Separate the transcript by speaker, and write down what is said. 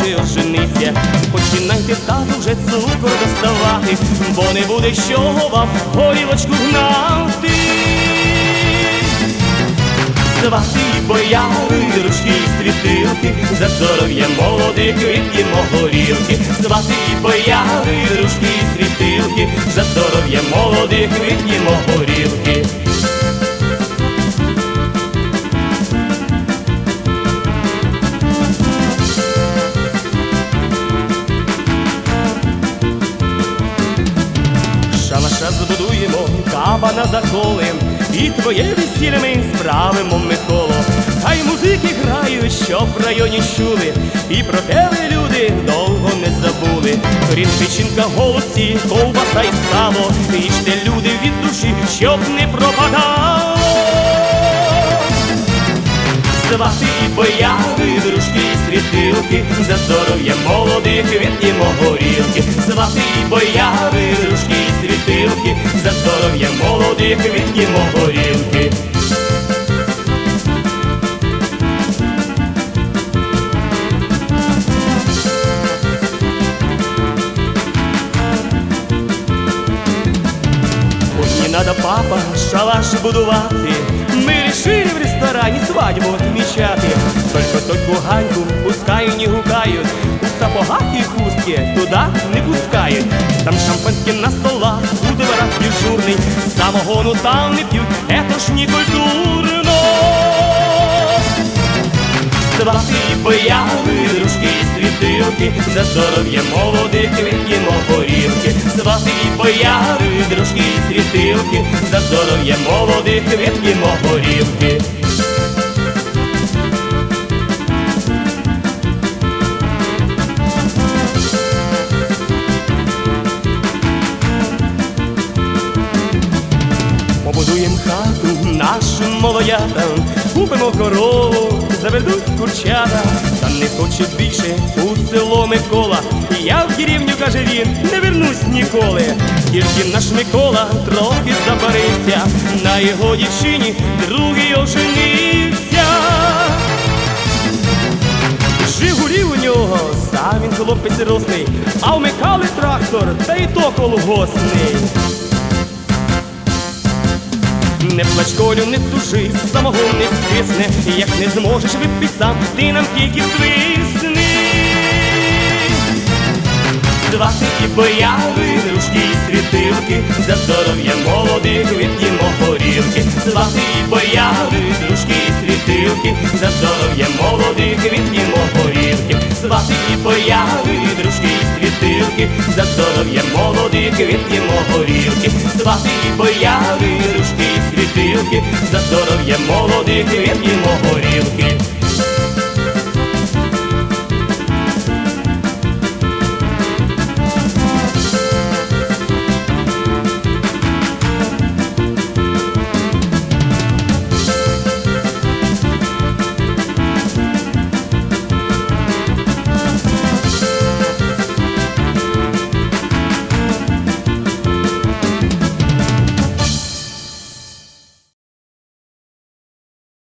Speaker 1: ожениться. Починайте, тату, вже цукор доставати, бо не буде з чого вам горілочку гнати. Свати і бояри, дружки і світилки, за здоров'я молодих вип'ємо горілки. Свати і бояри, дружки і світилки, за здоров'я молодих вип'ємо горілки. Шалаша збудуємо, кабана заколем, і твоє весілля ми справимо, Миколо. Хай музики грають, щоб в районі чули, і про тебе люди довго не забули. Хрін, печінка, голубці, ковбаса й сало, їжте люди від душі, щоб не пропадало. Свати і бояри, дружки і світилки, за здоров'я молодих вип'ємо горілки. Свати і бояри, дружки і світилки, за здоров'я молодих вип'ємо горілки. Ось не надо, папа, шалаш будувати, ми решили в ресторані свадьбу отмічати. Только тоньку Ганьку пускай не гукають, у сапогах і хустки туда не пускають. Там шампанське на столах, у дворах дежурний, самогону там не п'ють, это ж не культурно. Свати і бояри, дружки і світилки, за здоров'я молодих вип'ємо горілки. Свати і бояри, дружки і світилки, за здоров'я молодих вип'ємо горілки. Побудуєм хату нашим молодятам, купимо корову, заведуть курчата. Та не хоче більше у село Микола, я в деревню, каже він, не вернусь ніколи. Тільки наш Микола трохи забарився, на його дівчині другий оженився. Жигулі у нього, сам він хлопець рослий, а в Миколи трактор, та й то колгоспний. Не плач, Колю, не тужи, самогон не скисне, як не зможеш випити сам, ти нам тільки свисни. Свати і бояри, дружки і світилки, за здоров'я молодих вип'ємо горілки. Свати і бояри, дружки і світилки, за здоров'я молодих вип'ємо горілки. Свати і бояри, дружки і світилки, за здоров'я молодих вип'ємо горілки. Свати і бояри, дружки і світилки, за здоров'я молодих вип'ємо горілки.